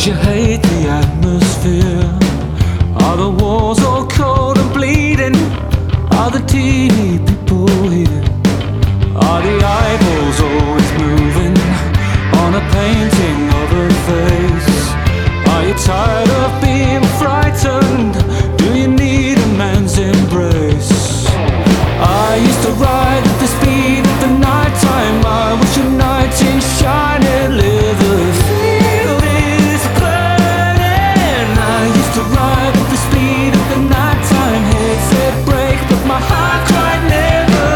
you hate the atmosphere? Are the walls all cold and bleeding? Are the teeny people here? Are the eyeballs always moving on a painting of a face? Are you tired of being frightened? Do you need a man's embrace? I used to ride at the speed of the nighttime. I was uniting shining livers. Field is burning. I used to ride at the speed of the nighttime. Head said break, but my heart cried never.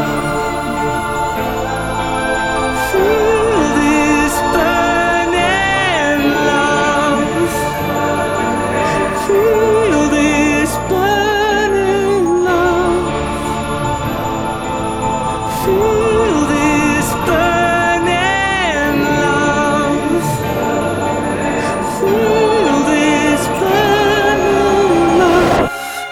Field is burning, love. Field is burning, love. Field is burning, love. Field is burning, love.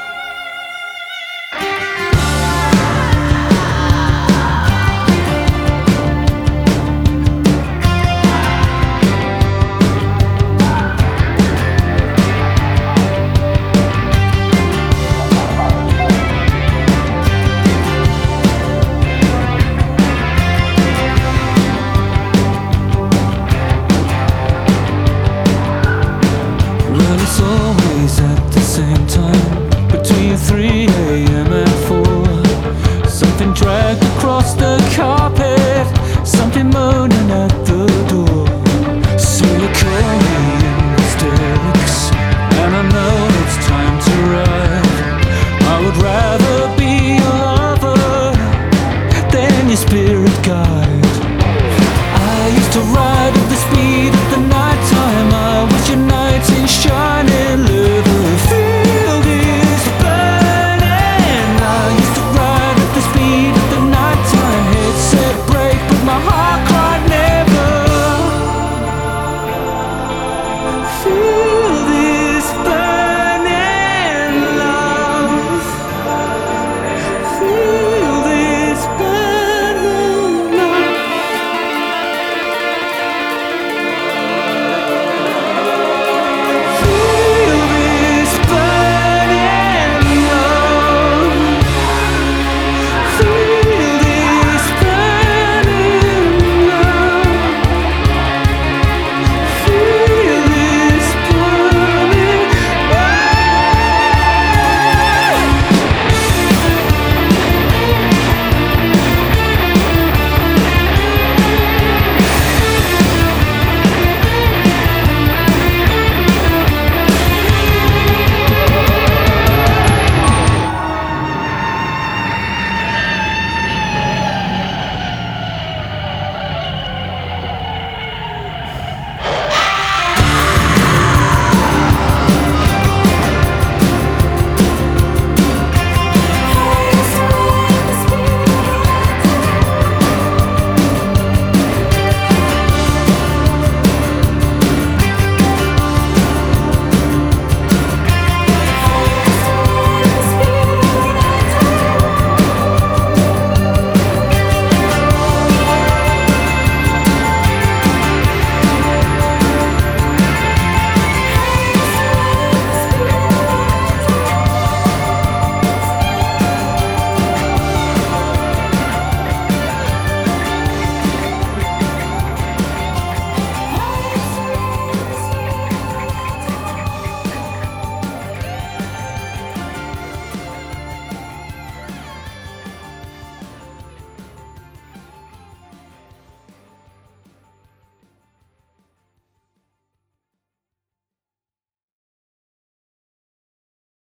Well, it's always at the same time, between 3 a.m. and 4. Something dragged across the carpet, something moaning at the door. So you call me in hysterics, and I know it's time to ride. I would rather be your lover than your spirit guide. I used to ride